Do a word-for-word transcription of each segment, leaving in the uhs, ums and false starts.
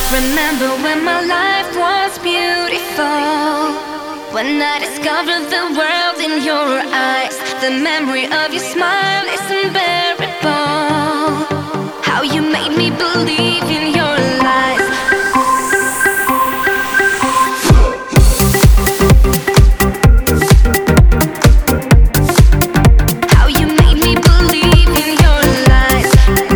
remember when my life was beautiful, when I discovered the world in your eyes. The memory of your smile is unbearable. How you made me believe in your lies. How you made me believe in your lies.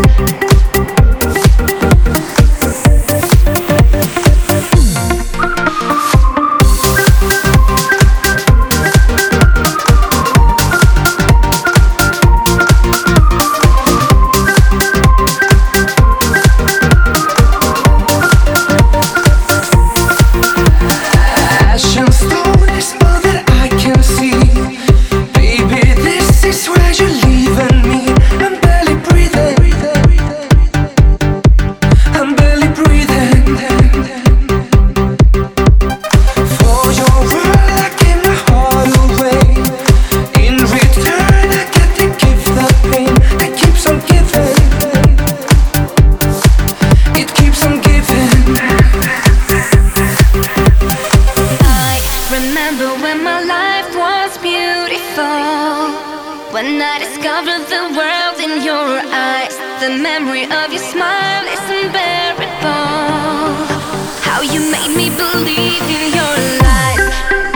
When I discovered the world in your eyes, the memory of your smile is unbearable. How you made me believe in your lies.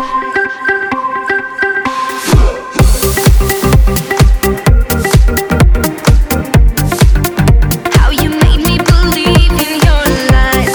How you made me believe in your lies.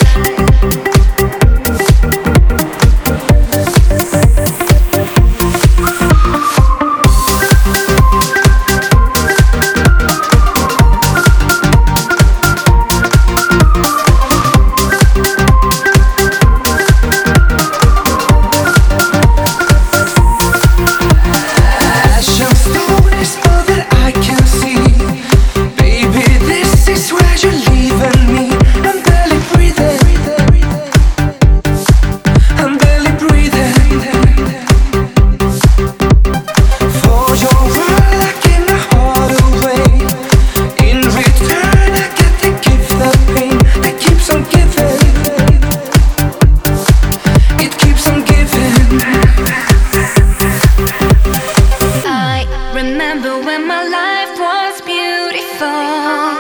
Remember when my life was beautiful.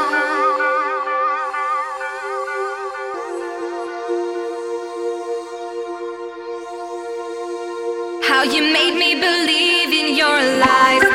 How you made me believe in your lies.